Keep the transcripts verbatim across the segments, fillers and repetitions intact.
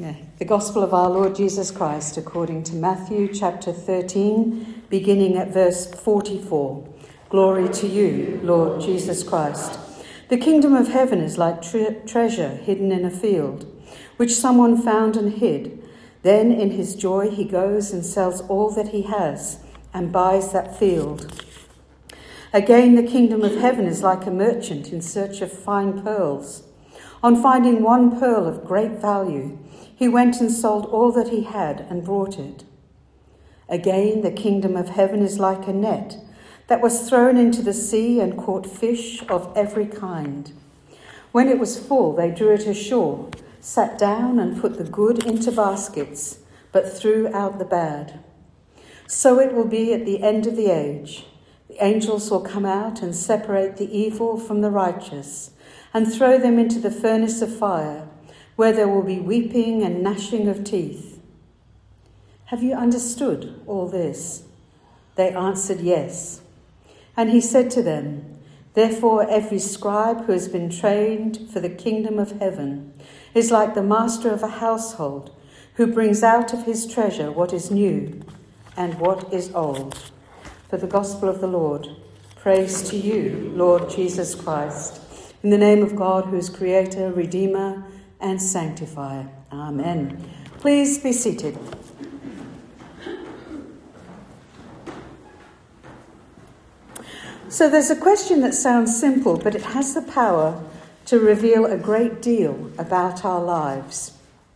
Yeah, the Gospel of our Lord Jesus Christ according to Matthew chapter thirteen, beginning at verse forty-four. Glory to you, Lord Jesus Christ. The kingdom of heaven is like tre- treasure hidden in a field, which someone found and hid. Then in his joy he goes and sells all that he has and buys that field. Again, the kingdom of heaven is like a merchant in search of fine pearls. On finding one pearl of great value, he went and sold all that he had and brought it. Again, the kingdom of heaven is like a net that was thrown into the sea and caught fish of every kind. When it was full, they drew it ashore, sat down and put the good into baskets, but threw out the bad. So it will be at the end of the age. The angels will come out and separate the evil from the righteous and throw them into the furnace of fire, where there will be weeping and gnashing of teeth. Have you understood all this? They answered, yes. And he said to them, therefore every scribe who has been trained for the kingdom of heaven is like the master of a household who brings out of his treasure what is new and what is old. For the gospel of the Lord. Praise to you, Lord Jesus Christ. In the name of God, who is creator, redeemer, and sanctifier. Amen. Please be seated. So there's a question that sounds simple, but it has the power to reveal a great deal about our lives.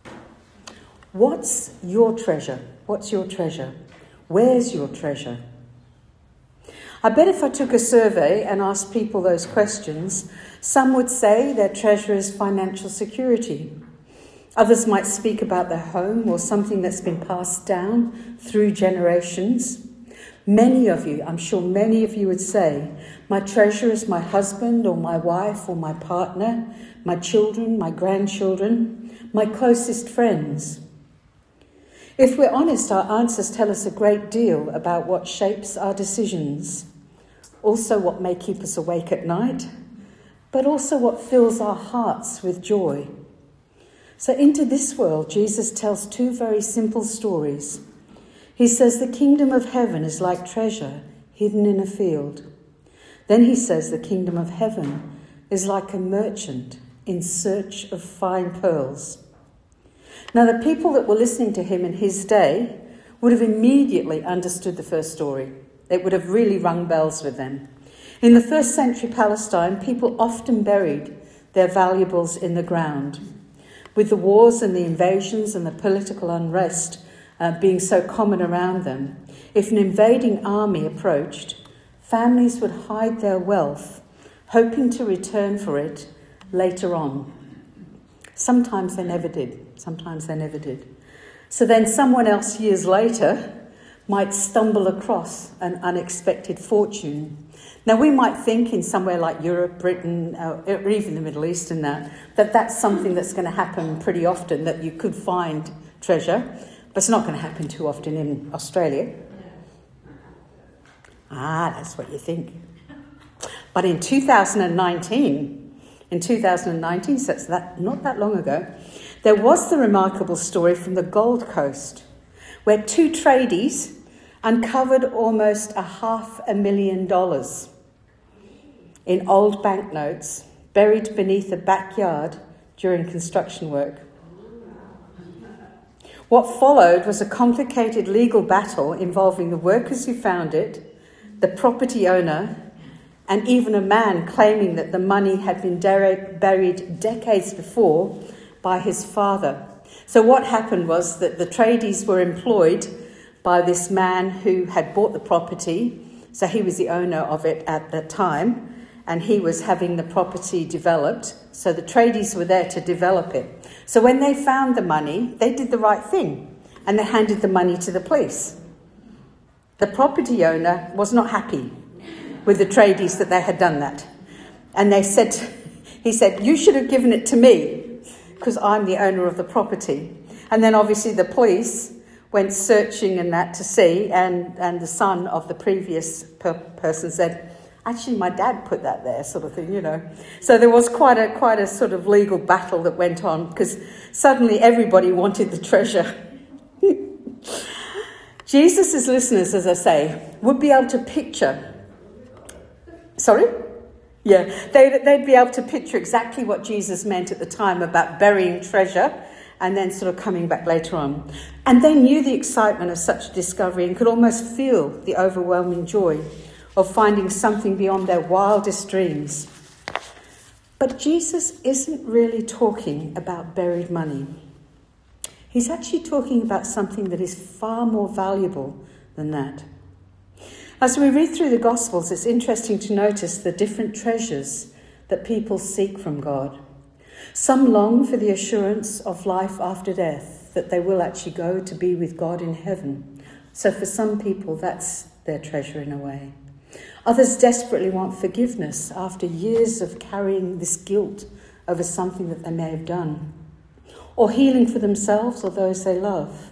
What's your treasure? What's your treasure? Where's your treasure? I bet if I took a survey and asked people those questions, some would say their treasure is financial security. Others might speak about their home or something that's been passed down through generations. Many of you, I'm sure many of you would say, my treasure is my husband or my wife or my partner, my children, my grandchildren, my closest friends. If we're honest, our answers tell us a great deal about what shapes our decisions, also what may keep us awake at night, but also what fills our hearts with joy. So into this world, Jesus tells two very simple stories. He says the kingdom of heaven is like treasure hidden in a field. Then he says the kingdom of heaven is like a merchant in search of fine pearls. Now, the people that were listening to him in his day would have immediately understood the first story. It would have really rung bells with them. In the first century Palestine, people often buried their valuables in the ground. With the wars and the invasions and the political unrest uh, being so common around them, if an invading army approached, families would hide their wealth, hoping to return for it later on. Sometimes they never did. Sometimes they never did. So then someone else years later might stumble across an unexpected fortune. Now we might think in somewhere like Europe, Britain, uh, or even the Middle East and that, that that's something that's going to happen pretty often, that you could find treasure, but it's not going to happen too often in Australia. Ah, that's what you think. But in two thousand nineteen, in two thousand nineteen, so it's that, not that long ago, there was the remarkable story from the Gold Coast, where two tradies uncovered almost a half a million dollars in old banknotes buried beneath a backyard during construction work. What followed was a complicated legal battle involving the workers who found it, the property owner, and even a man claiming that the money had been der- buried decades before by his father. So what happened was that the tradies were employed by this man who had bought the property. So he was the owner of it at the time, and he was having the property developed. So the tradies were there to develop it. So when they found the money, they did the right thing, and they handed the money to the police. The property owner was not happy with the tradies that they had done that. And they said, he said, you should have given it to me because I'm the owner of the property. And then obviously the police went searching and that to see, and, and the son of the previous per- person said, Actually, my dad put that there, sort of thing, you know. So there was quite a quite a sort of legal battle that went on because suddenly everybody wanted the treasure. Jesus' listeners, as I say, would be able to picture. Sorry? Yeah, they'd, they'd be able to picture exactly what Jesus meant at the time about burying treasure and then sort of coming back later on. And they knew the excitement of such discovery and could almost feel the overwhelming joy of finding something beyond their wildest dreams. But Jesus isn't really talking about buried money. He's actually talking about something that is far more valuable than that. As we read through the Gospels, it's interesting to notice the different treasures that people seek from God. Some long for the assurance of life after death, that they will actually go to be with God in heaven. So for some people, that's their treasure in a way. Others desperately want forgiveness after years of carrying this guilt over something that they may have done, or healing for themselves or those they love.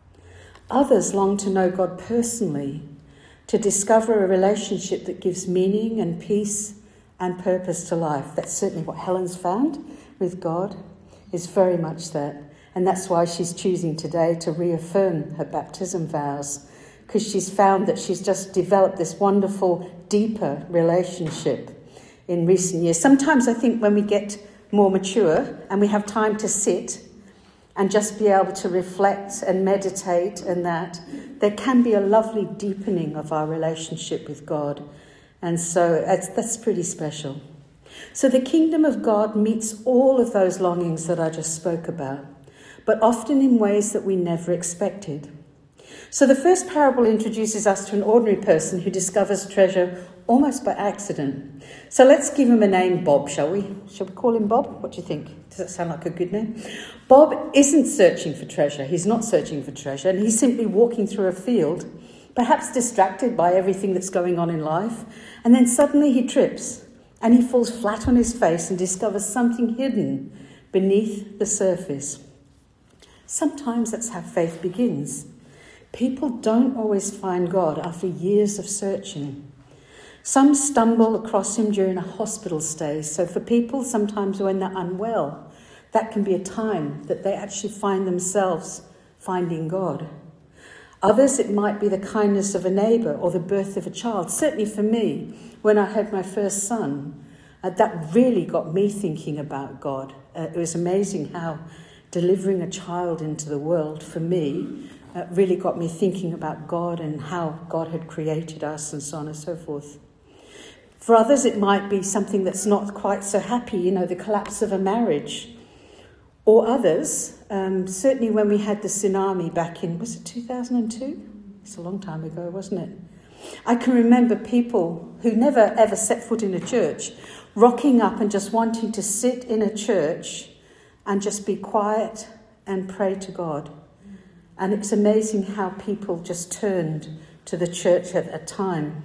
Others long to know God personally, to discover a relationship that gives meaning and peace and purpose to life. That's certainly what Helen's found with God, is very much that. And that's why she's choosing today to reaffirm her baptism vows, because she's found that she's just developed this wonderful, deeper relationship in recent years. Sometimes I think when we get more mature and we have time to sit and just be able to reflect and meditate and that, there can be a lovely deepening of our relationship with God. And so that's, that's pretty special. So the kingdom of God meets all of those longings that I just spoke about, but often in ways that we never expected. So the first parable introduces us to an ordinary person who discovers treasure almost by accident. So let's give him a name, Bob, shall we? Shall we call him Bob? What do you think? Does that sound like a good name? Bob isn't searching for treasure. He's not searching for treasure, and he's simply walking through a field, perhaps distracted by everything that's going on in life, and then suddenly he trips, and he falls flat on his face and discovers something hidden beneath the surface. Sometimes that's how faith begins. People don't always find God after years of searching. Some stumble across him during a hospital stay. So for people, sometimes when they're unwell, that can be a time that they actually find themselves finding God. Others, it might be the kindness of a neighbour or the birth of a child. Certainly for me, when I had my first son, uh, that really got me thinking about God. Uh, it was amazing how delivering a child into the world, for me, uh, really got me thinking about God and how God had created us and so on and so forth. For others, it might be something that's not quite so happy, you know, the collapse of a marriage. Or others, um, certainly when we had the tsunami back in, was it two thousand two? It's a long time ago, wasn't it? I can remember people who never ever set foot in a church rocking up and just wanting to sit in a church and just be quiet and pray to God. And it's amazing how people just turned to the church at a time.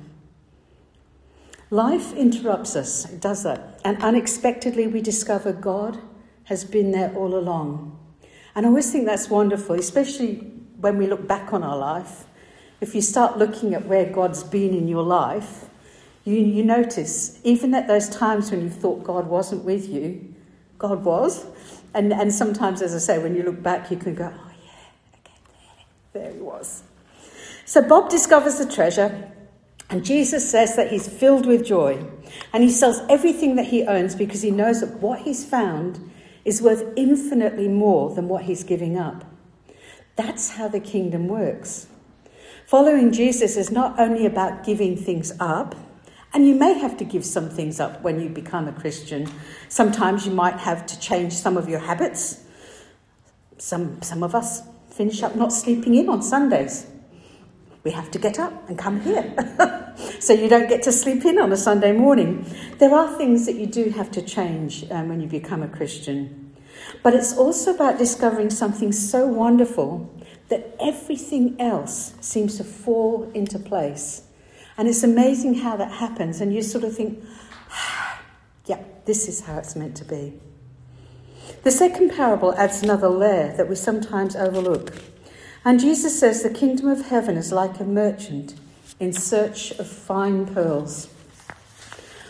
Life interrupts us, it does that. And unexpectedly we discover God has been there all along. And I always think that's wonderful, especially when we look back on our life. If you start looking at where God's been in your life, you, you notice, even at those times when you thought God wasn't with you, God was. And, and sometimes, as I say, when you look back, you can go, oh yeah, okay, there, there he was. So Bob discovers the treasure, and Jesus says that he's filled with joy. And he sells everything that he owns because he knows that what he's found is worth infinitely more than what he's giving up. That's how the kingdom works. Following Jesus is not only about giving things up, and you may have to give some things up when you become a Christian. Sometimes you might have to change some of your habits. Some, some of us finish up not sleeping in on Sundays. We have to get up and come here. So you don't get to sleep in on a Sunday morning. There are things that you do have to change um, when you become a Christian. But it's also about discovering something so wonderful that everything else seems to fall into place. And it's amazing how that happens. And you sort of think, ah, yeah, this is how it's meant to be. The second parable adds another layer that we sometimes overlook. And Jesus says the kingdom of heaven is like a merchant in search of fine pearls.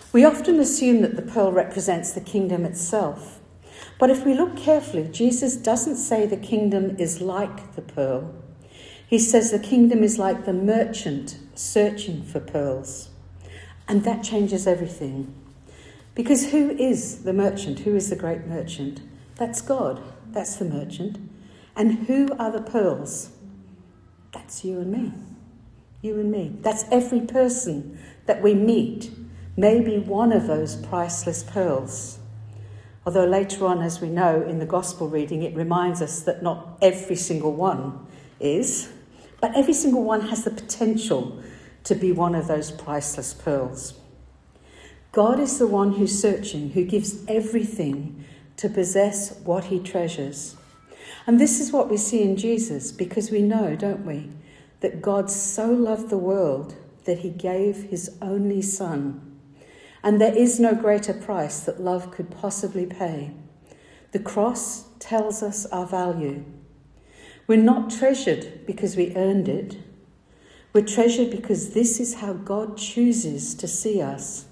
We often assume that the pearl represents the kingdom itself. But if we look carefully, Jesus doesn't say the kingdom is like the pearl. He says the kingdom is like the merchant searching for pearls. And that changes everything. Because who is the merchant? Who is the great merchant? That's God. That's the merchant. And who are the pearls? That's you and me. You and me. That's every person that we meet. Maybe one of those priceless pearls. Although later on, as we know in the gospel reading, it reminds us that not every single one is, but every single one has the potential to be one of those priceless pearls. God is the one who's searching, who gives everything to possess what he treasures. And this is what we see in Jesus, because we know, don't we, that God so loved the world that he gave his only son. And there is no greater price that love could possibly pay. The cross tells us our value. We're not treasured because we earned it. We're treasured because this is how God chooses to see us.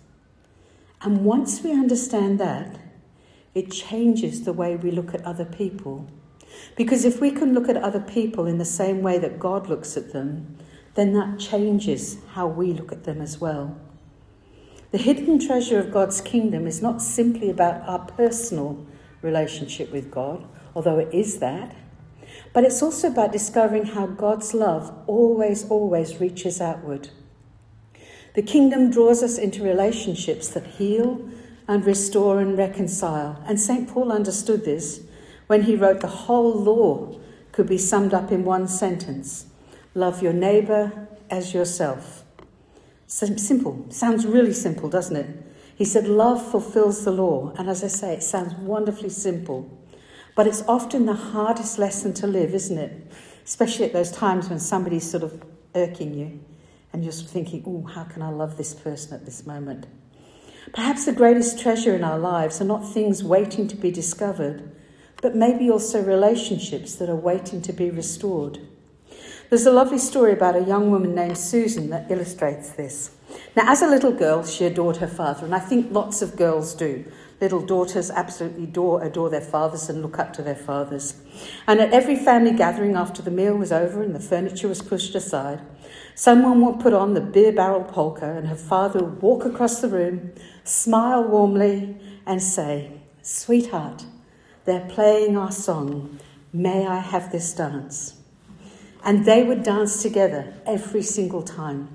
And once we understand that, it changes the way we look at other people. Because if we can look at other people in the same way that God looks at them, then that changes how we look at them as well. The hidden treasure of God's kingdom is not simply about our personal relationship with God, although it is that, but it's also about discovering how God's love always, always reaches outward. The kingdom draws us into relationships that heal and restore and reconcile. And Saint Paul understood this when he wrote the whole law could be summed up in one sentence: love your neighbour as yourself. Simple. Sounds really simple, doesn't it? He said love fulfills the law. And as I say, it sounds wonderfully simple. But it's often the hardest lesson to live, isn't it? Especially at those times when somebody's sort of irking you and you're sort of thinking, oh, how can I love this person at this moment? Perhaps the greatest treasure in our lives are not things waiting to be discovered, but maybe also relationships that are waiting to be restored. There's a lovely story about a young woman named Susan that illustrates this. Now, as a little girl, she adored her father, and I think lots of girls do. Little daughters absolutely adore, adore their fathers and look up to their fathers. And at every family gathering after the meal was over and the furniture was pushed aside, someone would put on the beer barrel polka and her father would walk across the room, smile warmly and say, "Sweetheart, they're playing our song, May I Have This Dance?" And they would dance together every single time.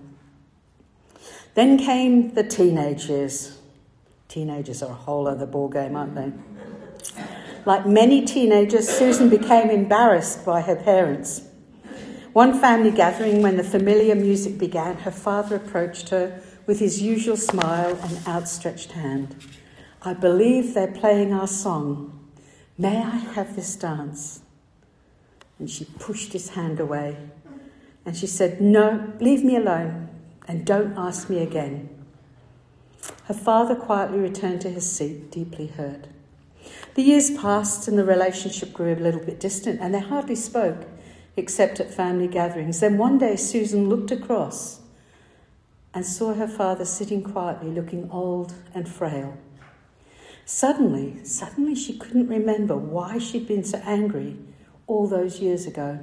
Then came the teenage years. Teenagers are a whole other ballgame, aren't they? Like many teenagers, Susan became embarrassed by her parents. One family gathering, when the familiar music began, her father approached her with his usual smile and outstretched hand. "I believe they're playing our song. May I have this dance?" And she pushed his hand away. And she said, "No, leave me alone and don't ask me again." Her father quietly returned to his seat, deeply hurt. The years passed and the relationship grew a little bit distant, and they hardly spoke, except at family gatherings. Then one day Susan looked across and saw her father sitting quietly, looking old and frail. Suddenly, suddenly she couldn't remember why she'd been so angry all those years ago.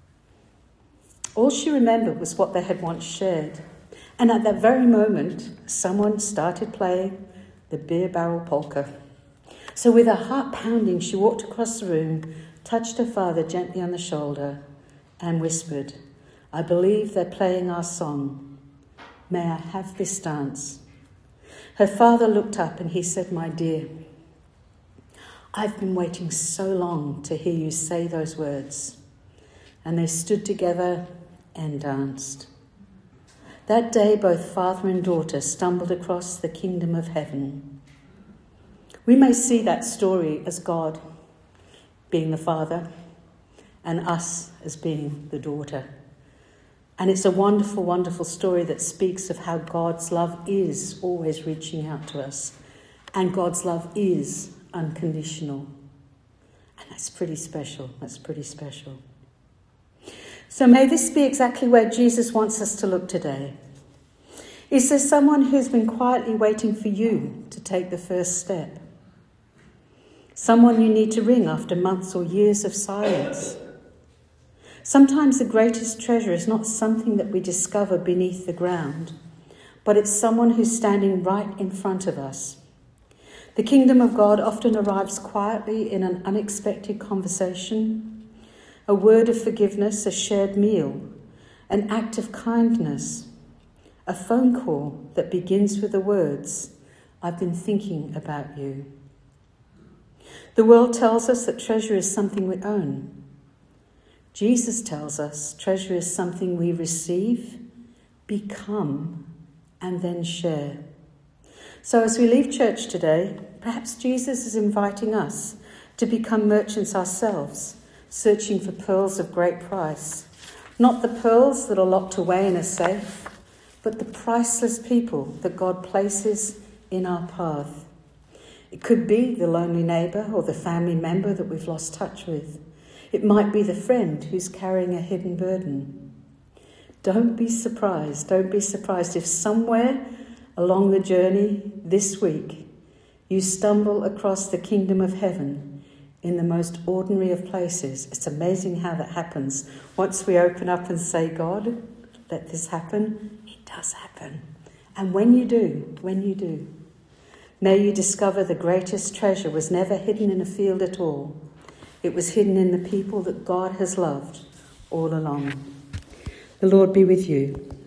All she remembered was what they had once shared. And at that very moment, someone started playing the beer barrel polka. So with her heart pounding, she walked across the room, touched her father gently on the shoulder, and whispered, "I believe they're playing our song. May I have this dance?" Her father looked up and he said, "My dear, I've been waiting so long to hear you say those words." And they stood together and danced. That day, both father and daughter stumbled across the kingdom of heaven. We may see that story as God being the father and us as being the daughter. And it's a wonderful, wonderful story that speaks of how God's love is always reaching out to us. And God's love is unconditional. And that's pretty special. That's pretty special. So may this be exactly where Jesus wants us to look today. Is there someone who's been quietly waiting for you to take the first step? Someone you need to ring after months or years of silence? Sometimes the greatest treasure is not something that we discover beneath the ground, but it's someone who's standing right in front of us. The kingdom of God often arrives quietly in an unexpected conversation, a word of forgiveness, a shared meal, an act of kindness, a phone call that begins with the words, "I've been thinking about you." The world tells us that treasure is something we own. Jesus tells us treasure is something we receive, become, and then share. So as we leave church today, perhaps Jesus is inviting us to become merchants ourselves, searching for pearls of great price. Not the pearls that are locked away in a safe, but the priceless people that God places in our path. It could be the lonely neighbour or the family member that we've lost touch with. It might be the friend who's carrying a hidden burden. Don't be surprised, don't be surprised if somewhere along the journey this week you stumble across the kingdom of heaven in the most ordinary of places. It's amazing how that happens. Once we open up and say, "God, let this happen," it does happen. And when you do, when you do, may you discover the greatest treasure was never hidden in a field at all. It was hidden in the people that God has loved all along. The Lord be with you.